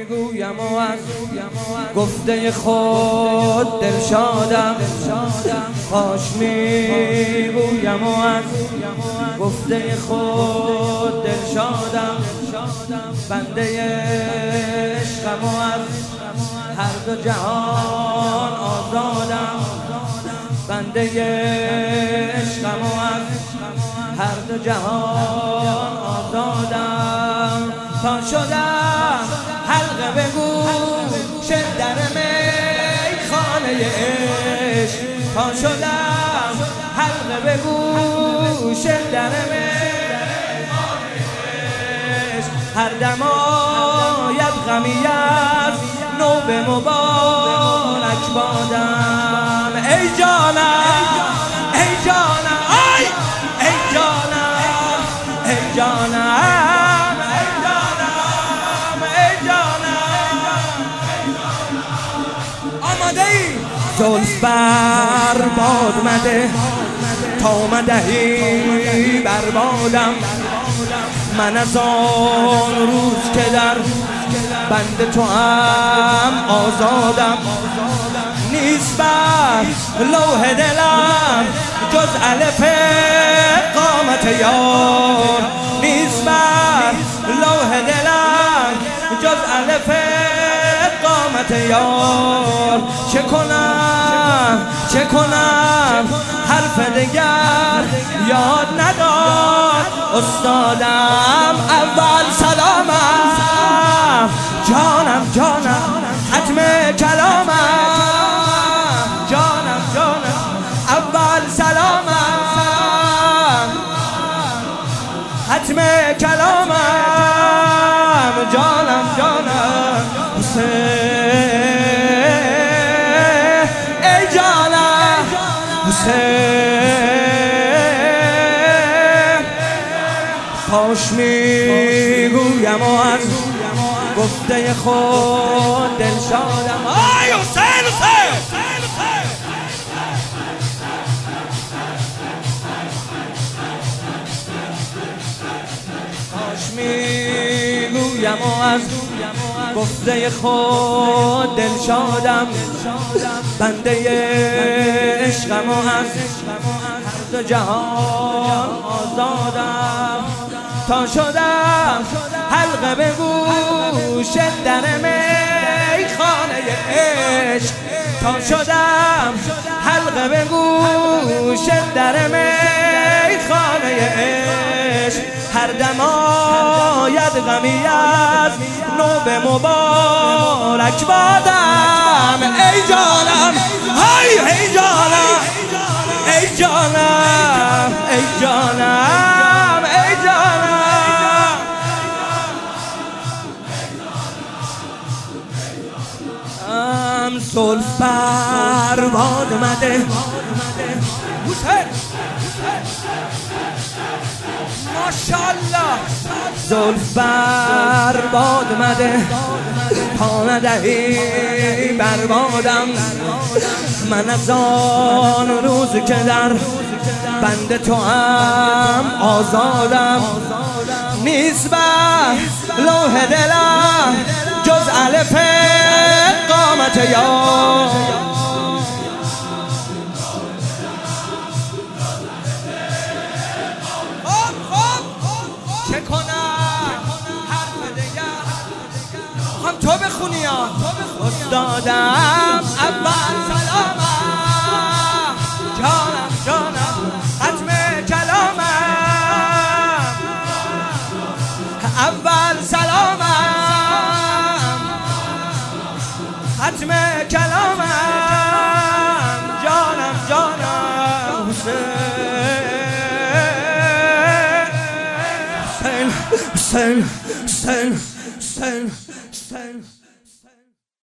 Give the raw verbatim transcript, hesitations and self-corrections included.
میگویم و از گفته خود دلشادم، کاش میگویم و از گفته خود دلشادم، بنده عشقم و از هر دو جهان آزادم، بنده عشقم و از هر دو جهان آزادم، تا شدم حلقه به گوش در میخانه عشق، تا شدم حلقه به گوش در میخانه عشق، هر دم آید غمی از نو به مبارک بادم. ای جانم ای جانم ای ای جانم ای جانم ای جانم ای جانم، آماده ای؟ زلف بر باد مده تا مدهی بر بادم، من از آن روز که در بند تو هم آزادم، نیست بر لوح دلم جز الف قامت یار، نیست بر لوح دلم جز الف قامت یار، چه کنم چه کنم حرف دگر یاد نداد استادم، اول سلامم جانم جانم ختم کلامم، جانم جانم اول سلامم ختم کلامم، جانم جانم حسین، ای جانم حسین، کاش میگویم و از گفته خود دلشادم. آی حسین حسین کاش میگویم و از گفته خود دلشادم، بنده عشقم و از هر دو جهان آزادم، تا شدم حلقه به گوش در میخانه عشق، تا شدم حلقه به گوش در میخانه عشق، هر دم آید غمی از نو به مبارک بادم. ای جانم های ای جانم ای جانم ای جانم ای جانم، ام زلف بر باد مده ماشاءالله، زلف بر باد مده تا ندهی بر بادم، من از آن روز که در بند تو هم آزادم، نیست بر لوح دلم جز الف قامت یار، چه کنم حرف دگر هم تو بخونی ها استادم، اول سلامم جانم جانم ختم کلامم، اول سلامم ختم کلامم، جانم جانم حسین حسین حسین حسین حسین